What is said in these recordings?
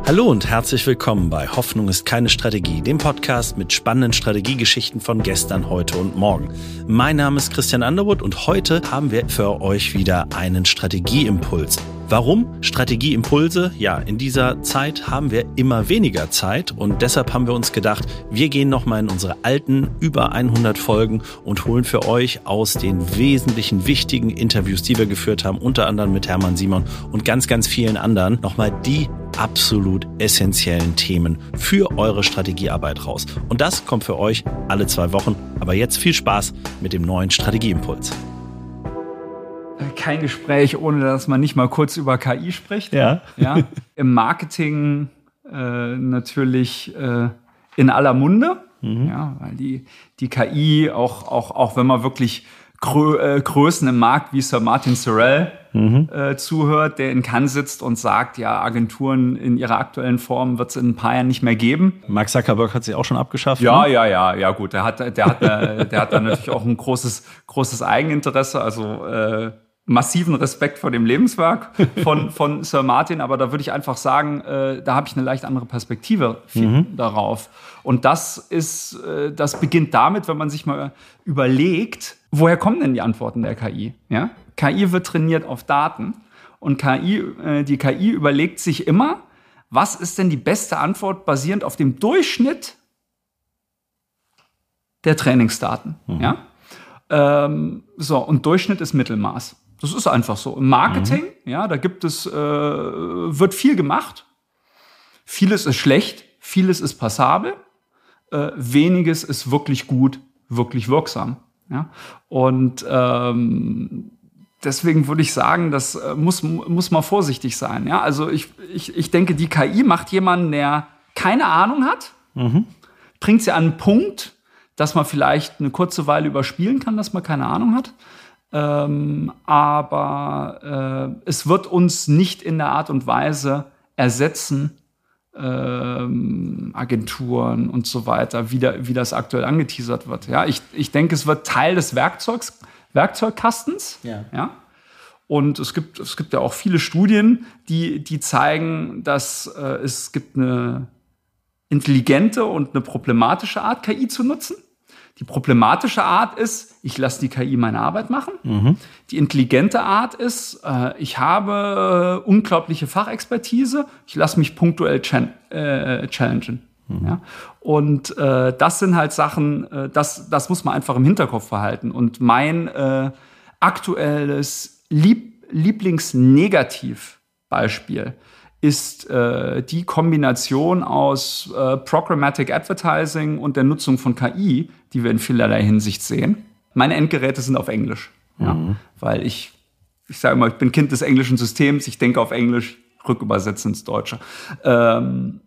Hallo und herzlich willkommen bei Hoffnung ist keine Strategie, dem Podcast mit spannenden Strategiegeschichten von gestern, heute und morgen. Mein Name ist Christian Underwood und heute haben wir für euch wieder einen Strategieimpuls. Warum Strategieimpulse? Ja, in dieser Zeit haben wir immer weniger Zeit und deshalb haben wir uns gedacht, wir gehen nochmal in unsere alten über 100 Folgen und holen für euch aus den wesentlichen wichtigen Interviews, die wir geführt haben, unter anderem mit Hermann Simon und ganz, ganz vielen anderen, nochmal die absolut essentiellen Themen für eure Strategiearbeit raus. Und das kommt für euch alle 2 Wochen. Aber jetzt viel Spaß mit dem neuen Strategieimpuls. Kein Gespräch, ohne dass man nicht mal kurz über KI spricht. Ja. Im Marketing natürlich in aller Munde. Ja, weil die KI, auch wenn man wirklich Größen im Markt wie Sir Martin Sorrell zuhört, der in Cannes sitzt und sagt, ja, Agenturen in ihrer aktuellen Form wird es in ein paar Jahren nicht mehr geben. Mark Zuckerberg hat sie auch schon abgeschafft. Ja, gut. Der hat da natürlich auch ein großes Eigeninteresse, also massiven Respekt vor dem Lebenswerk von Sir Martin, aber da würde ich einfach sagen, da habe ich eine leicht andere Perspektive darauf. Und das beginnt damit, wenn man sich mal überlegt, woher kommen denn die Antworten der KI? Ja? KI wird trainiert auf Daten und die KI überlegt sich immer, was ist denn die beste Antwort basierend auf dem Durchschnitt der Trainingsdaten? Ja? Und Durchschnitt ist Mittelmaß. Das ist einfach so. Im Marketing, ja, da wird viel gemacht. Vieles ist schlecht, vieles ist passabel. Weniges ist wirklich gut, wirklich wirksam. Ja? Und deswegen würde ich sagen, das muss man vorsichtig sein. Ja? Also ich denke, die KI macht jemanden, der keine Ahnung hat, bringt sie an einen Punkt, dass man vielleicht eine kurze Weile überspielen kann, dass man keine Ahnung hat. Aber es wird uns nicht in der Art und Weise ersetzen, Agenturen und so weiter, wie das aktuell angeteasert wird. Ja, ich denke, es wird Teil des Werkzeugkastens. Ja? Und es gibt ja auch viele Studien, die zeigen, dass es gibt eine intelligente und eine problematische Art, KI zu nutzen. Die problematische Art ist, ich lasse die KI meine Arbeit machen. Die intelligente Art ist, ich habe unglaubliche Fachexpertise, ich lasse mich punktuell challengen. Ja? Und das sind halt Sachen, das muss man einfach im Hinterkopf behalten. Und mein aktuelles Lieblingsnegativbeispiel ist die Kombination aus Programmatic Advertising und der Nutzung von KI, die wir in vielerlei Hinsicht sehen. Meine Endgeräte sind auf Englisch, weil ich sage immer, ich bin Kind des englischen Systems, ich denke auf Englisch, rückübersetze ins Deutsche. Dann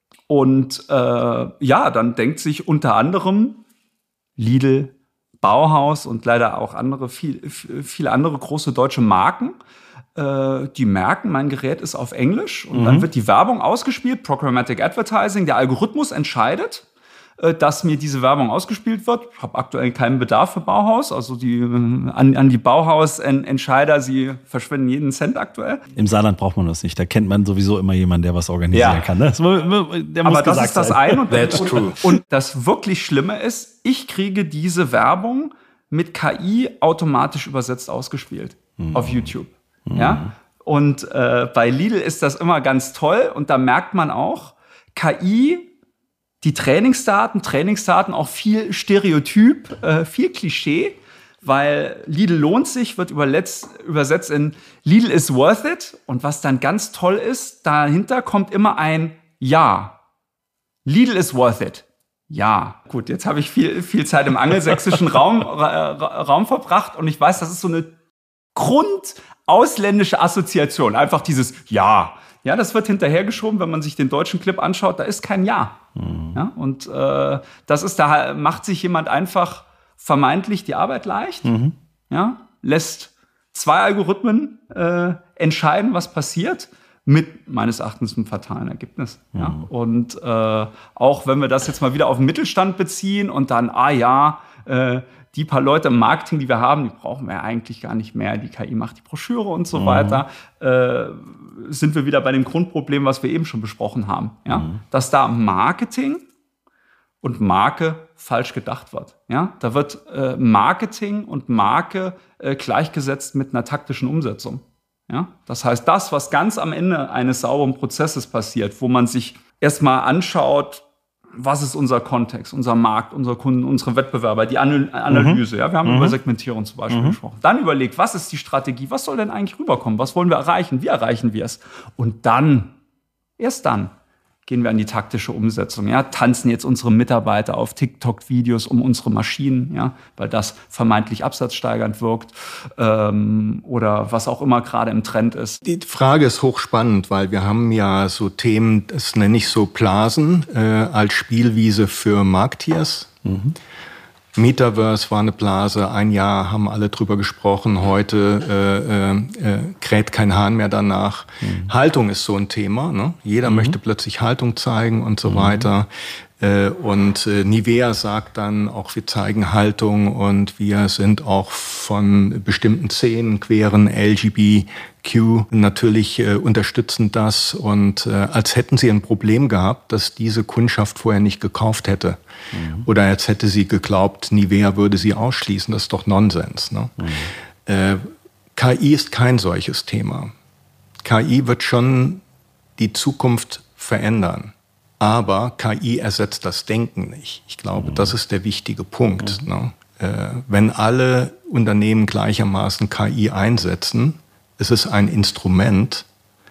denkt sich unter anderem Lidl, Bauhaus und leider auch viele andere große deutsche Marken, die merken, mein Gerät ist auf Englisch und dann wird die Werbung ausgespielt, Programmatic Advertising, der Algorithmus entscheidet, dass mir diese Werbung ausgespielt wird. Ich habe aktuell keinen Bedarf für Bauhaus, also an die Bauhaus-Entscheider, sie verschwenden jeden Cent aktuell. Im Saarland braucht man das nicht, da kennt man sowieso immer jemanden, der was organisieren kann. Ne? Aber das ist das eine. Und das wirklich Schlimme ist, ich kriege diese Werbung mit KI automatisch übersetzt ausgespielt auf YouTube. Ja? Und bei Lidl ist das immer ganz toll und da merkt man auch, KI, die Trainingsdaten auch viel Stereotyp, viel Klischee, weil Lidl lohnt sich, wird übersetzt in Lidl is worth it und was dann ganz toll ist, dahinter kommt immer ein Ja. Lidl is worth it. Ja. Gut, jetzt habe ich viel Zeit im angelsächsischen Raum verbracht und ich weiß, das ist so eine grundausländische Assoziation. Einfach dieses Ja. Ja, das wird hinterhergeschoben, wenn man sich den deutschen Clip anschaut, da ist kein Ja. Ja, und da macht sich jemand einfach vermeintlich die Arbeit leicht, ja, lässt 2 Algorithmen entscheiden, was passiert, mit meines Erachtens einem fatalen Ergebnis. Ja. Und auch wenn wir das jetzt mal wieder auf den Mittelstand beziehen und dann, die paar Leute im Marketing, die wir haben, die brauchen wir ja eigentlich gar nicht mehr. Die KI macht die Broschüre und so weiter. Sind wir wieder bei dem Grundproblem, was wir eben schon besprochen haben. Ja? Dass da Marketing und Marke falsch gedacht wird. Ja? Da wird Marketing und Marke gleichgesetzt mit einer taktischen Umsetzung. Ja? Das heißt, das, was ganz am Ende eines sauberen Prozesses passiert, wo man sich erstmal anschaut, was ist unser Kontext, unser Markt, unsere Kunden, unsere Wettbewerber, die Analyse. Ja? Wir haben über Segmentierung zum Beispiel gesprochen. Dann überlegt, was ist die Strategie, was soll denn eigentlich rüberkommen, was wollen wir erreichen, wie erreichen wir es? Und dann, erst dann, gehen wir an die taktische Umsetzung. Ja? Tanzen jetzt unsere Mitarbeiter auf TikTok-Videos um unsere Maschinen, ja? Weil das vermeintlich absatzsteigernd wirkt oder was auch immer gerade im Trend ist. Die Frage ist hochspannend, weil wir haben ja so Themen, das nenne ich so Blasen, als Spielwiese für Marketeers. Metaverse war eine Blase, ein Jahr haben alle drüber gesprochen, heute kräht kein Hahn mehr danach. Haltung ist so ein Thema, ne? Jeder möchte plötzlich Haltung zeigen und so weiter. Und Nivea sagt dann auch, wir zeigen Haltung und wir sind auch von bestimmten Szenen, queeren LGBTQ natürlich unterstützen das und als hätten sie ein Problem gehabt, dass diese Kundschaft vorher nicht gekauft hätte. Oder als hätte sie geglaubt, Nivea würde sie ausschließen. Das ist doch Nonsens. Ne? KI ist kein solches Thema. KI wird schon die Zukunft verändern. Aber KI ersetzt das Denken nicht. Ich glaube, das ist der wichtige Punkt. Ne? Wenn alle Unternehmen gleichermaßen KI einsetzen, ist es ein Instrument.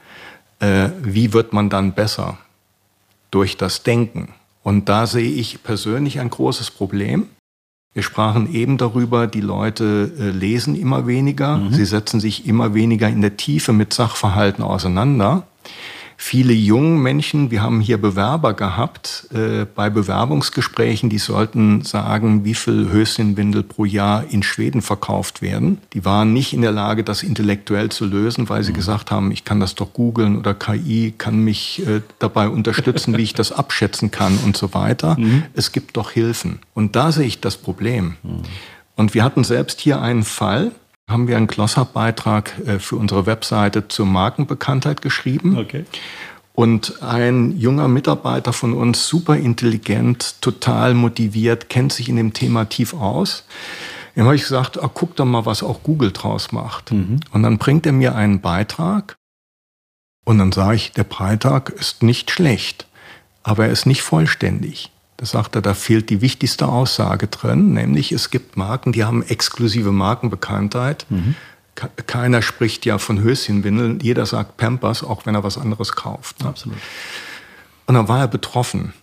Wie wird man dann besser? Durch das Denken. Und da sehe ich persönlich ein großes Problem. Wir sprachen eben darüber, die Leute lesen immer weniger. Sie setzen sich immer weniger in der Tiefe mit Sachverhalten auseinander. Viele junge Menschen, wir haben hier Bewerber gehabt, bei Bewerbungsgesprächen, die sollten sagen, wie viel Höschenwindel pro Jahr in Schweden verkauft werden. Die waren nicht in der Lage, das intellektuell zu lösen, weil sie gesagt haben, ich kann das doch googeln oder KI kann mich dabei unterstützen, wie ich das abschätzen kann und so weiter. Es gibt doch Hilfen. Und da sehe ich das Problem. Und wir hatten selbst hier einen Fall, haben wir einen Glossar-Beitrag für unsere Webseite zur Markenbekanntheit geschrieben. Okay. Und ein junger Mitarbeiter von uns, super intelligent, total motiviert, kennt sich in dem Thema tief aus. Dem habe ich gesagt, guck doch mal, was auch Google draus macht. Und dann bringt er mir einen Beitrag und dann sage ich, der Beitrag ist nicht schlecht, aber er ist nicht vollständig. Da sagt er, da fehlt die wichtigste Aussage drin, nämlich es gibt Marken, die haben exklusive Markenbekanntheit. Keiner spricht ja von Höschenwindeln, jeder sagt Pampers, auch wenn er was anderes kauft. Ne? Absolut. Und dann war er betroffen,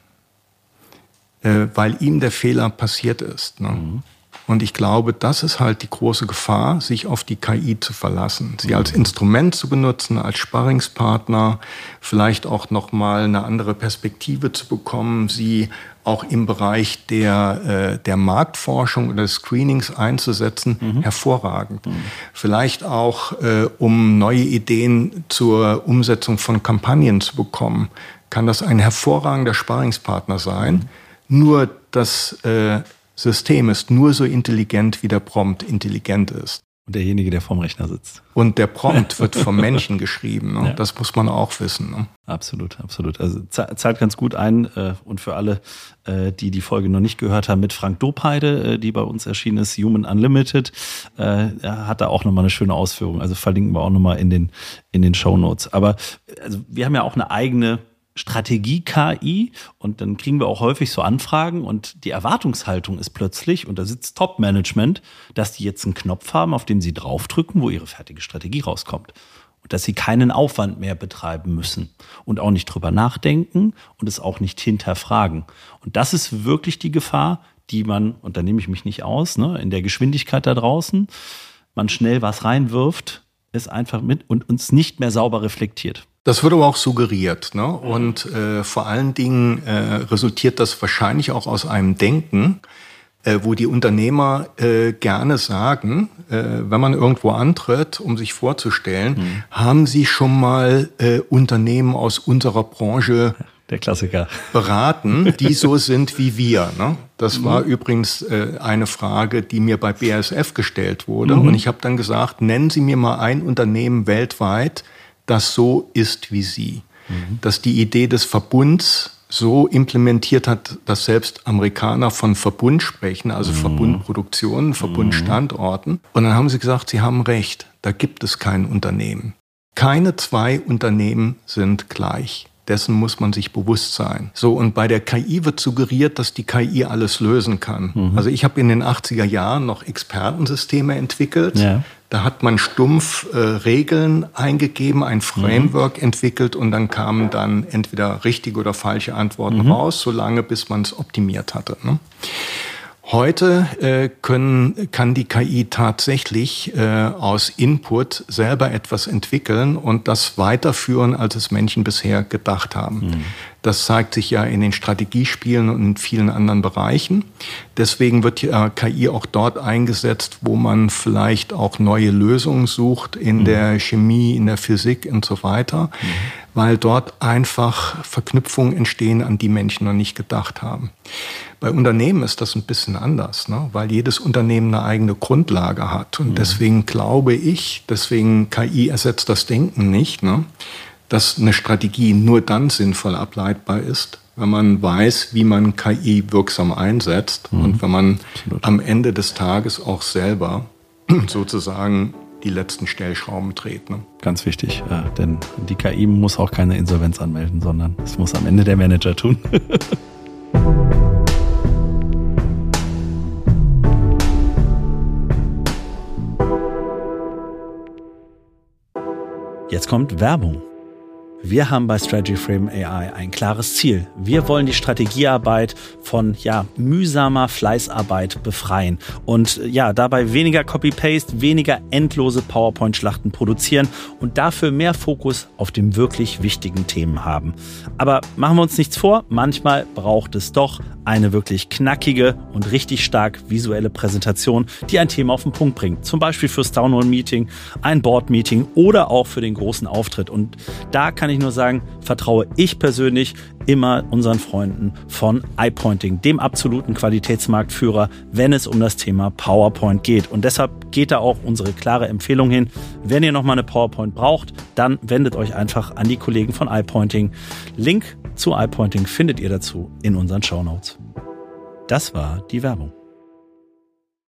weil ihm der Fehler passiert ist. Ne? Und ich glaube, das ist halt die große Gefahr, sich auf die KI zu verlassen, sie als Instrument zu benutzen, als Sparringspartner, vielleicht auch nochmal eine andere Perspektive zu bekommen, sie auch im Bereich der Marktforschung oder des Screenings einzusetzen, hervorragend. Vielleicht auch, um neue Ideen zur Umsetzung von Kampagnen zu bekommen, kann das ein hervorragender Sparringspartner sein. Nur das System ist nur so intelligent, wie der Prompt intelligent ist. Und derjenige, der vorm Rechner sitzt. Und der Prompt wird vom Menschen geschrieben. Ne? Ja. Das muss man auch wissen. Ne? Absolut, absolut. Also zahlt ganz gut ein. Und für alle, die die Folge noch nicht gehört haben, mit Frank Dopeide, die bei uns erschienen ist, Human Unlimited, hat da auch nochmal eine schöne Ausführung. Also verlinken wir auch nochmal in den Shownotes. Aber also, wir haben ja auch eine eigene Strategie-KI und dann kriegen wir auch häufig so Anfragen und die Erwartungshaltung ist plötzlich, und da sitzt Top-Management, dass die jetzt einen Knopf haben, auf den sie draufdrücken, wo ihre fertige Strategie rauskommt. Und dass sie keinen Aufwand mehr betreiben müssen und auch nicht drüber nachdenken und es auch nicht hinterfragen. Und das ist wirklich die Gefahr, die man, und da nehme ich mich nicht aus, ne, in der Geschwindigkeit da draußen, man schnell was reinwirft, es einfach mit und uns nicht mehr sauber reflektiert. Das wird aber auch suggeriert, ne? Und vor allen Dingen resultiert das wahrscheinlich auch aus einem Denken, wo die Unternehmer gerne sagen, wenn man irgendwo antritt, um sich vorzustellen, haben Sie schon mal Unternehmen aus unserer Branche Der Klassiker. Beraten, die so sind wie wir. Ne? Das war übrigens eine Frage, die mir bei BASF gestellt wurde. Und ich habe dann gesagt, nennen Sie mir mal ein Unternehmen weltweit, das so ist wie Sie. Dass die Idee des Verbunds so implementiert hat, dass selbst Amerikaner von Verbund sprechen, also Verbundproduktionen, Verbundstandorten. Und dann haben sie gesagt, sie haben recht, da gibt es kein Unternehmen. Keine zwei Unternehmen sind gleich. Dessen muss man sich bewusst sein. So, und bei der KI wird suggeriert, dass die KI alles lösen kann. Also ich habe in den 80er Jahren noch Expertensysteme entwickelt. Ja. Da hat man stumpf Regeln eingegeben, ein Framework entwickelt und dann kamen dann entweder richtige oder falsche Antworten raus, solange bis man es optimiert hatte. Ne? Heute kann die KI tatsächlich aus Input selber etwas entwickeln und das weiterführen, als es Menschen bisher gedacht haben. Das zeigt sich ja in den Strategiespielen und in vielen anderen Bereichen. Deswegen wird KI auch dort eingesetzt, wo man vielleicht auch neue Lösungen sucht, in der Chemie, in der Physik und so weiter, weil dort einfach Verknüpfungen entstehen, an die Menschen noch nicht gedacht haben. Bei Unternehmen ist das ein bisschen anders, ne? Weil jedes Unternehmen eine eigene Grundlage hat. Und deswegen glaube ich, KI ersetzt das Denken nicht, ne? Dass eine Strategie nur dann sinnvoll ableitbar ist, wenn man weiß, wie man KI wirksam einsetzt und wenn man am Ende des Tages auch selber sozusagen die letzten Stellschrauben dreht. Ne? Ganz wichtig, denn die KI muss auch keine Insolvenz anmelden, sondern es muss am Ende der Manager tun. Jetzt kommt Werbung. Wir haben bei Strategy Frame AI ein klares Ziel. Wir wollen die Strategiearbeit von mühsamer Fleißarbeit befreien und dabei weniger Copy-Paste, weniger endlose PowerPoint-Schlachten produzieren und dafür mehr Fokus auf den wirklich wichtigen Themen haben. Aber machen wir uns nichts vor, manchmal braucht es doch eine wirklich knackige und richtig stark visuelle Präsentation, die ein Thema auf den Punkt bringt. Zum Beispiel fürs Townhall-Meeting, ein Board-Meeting oder auch für den großen Auftritt. Und da kann ich nur sagen, vertraue ich persönlich immer unseren Freunden von iPointing, dem absoluten Qualitätsmarktführer, wenn es um das Thema PowerPoint geht. Und deshalb geht da auch unsere klare Empfehlung hin. Wenn ihr nochmal eine PowerPoint braucht, dann wendet euch einfach an die Kollegen von iPointing. Link zu iPointing findet ihr dazu in unseren Shownotes. Das war die Werbung.